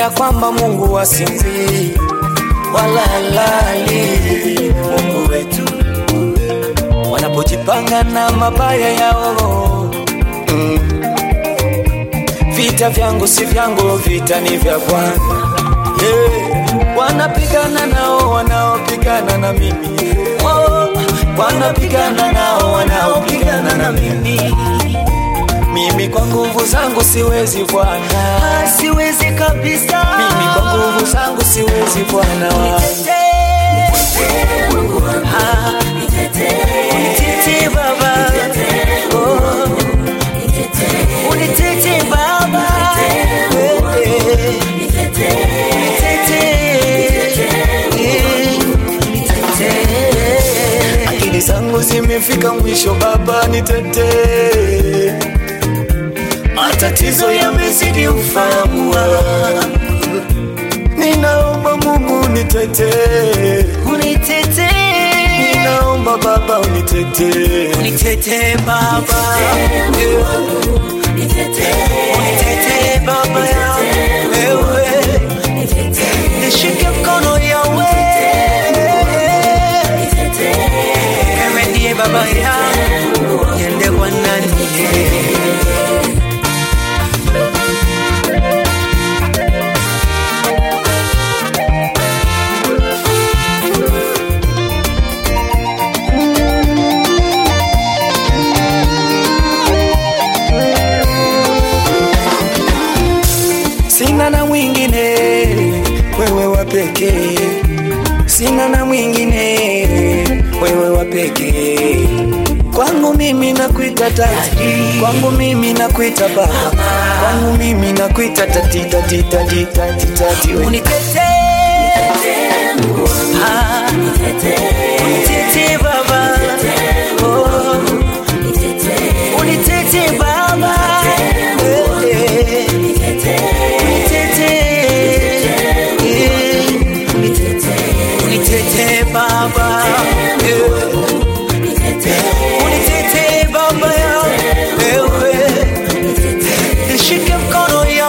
ya kwamba Mungu asinzi wala halali. Mungu wetu wanapojipanga na mabaya yao, vita vyangu si vyangu, vita ni vya Bwana. Wanapigana nao wanaopigana na mimi, wanapigana nao wanaopigana na mimi. Mimi kwa nguvu zangu siwezi Bwana, siwezi kabisa. Mimi kwa nguvu zangu siwezi Bwana. Nitetee Mungu wangu, nitetee Baba, unitetee Baba, akili zangu zimefika mwisho Baba, nitetee. Matatizo yamezidi ufahamu wangu, ninaomba Mungu unitetee, unitetee. Ninaomba Baba unitetee, unitetee Baba, unitetee Baba yangu, wewe nishike mkono yawe, wewe ndiye Baba yangu, niende kwa nani? Sina na mwingine, wewe wa pekee. Sina na mwingine, wewe wa pekee. Kwangu mimi nakuita tati, kwangu mimi nakuita baba, kwangu mimi nakuita tati tati tati tati tati. Unitetee, unitetee Baba, unitetee Baba, unitetee Baba, unitetee Baba ya wewe, nishike mkono ya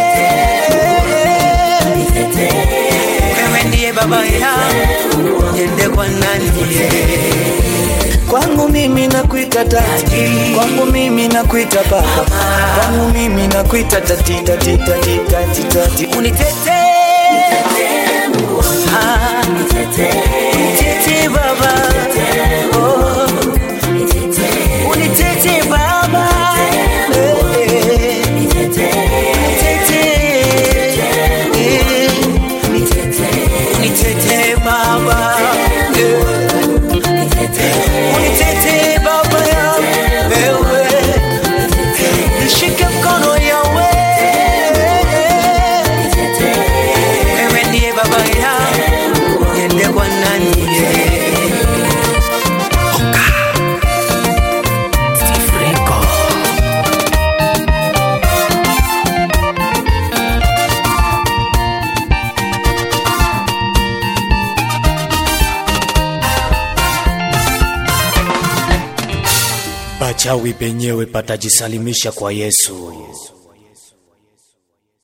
wewe ndiye Baba yangu, niende kwa nani? Kwangu mimi nakuita tati, kwangu mimi nakuita baba, kwangu mimi nakuita tati tati tati tati tati. Unitetee, unitetee Baba, unitetee Baba, unitetee Baba, unitetee Baba ya wewe, nishike mkono ya wewe ndiye Baba yangu, niende kwa nani? Pachawi penyewe patajisalimisha kwa Yesu.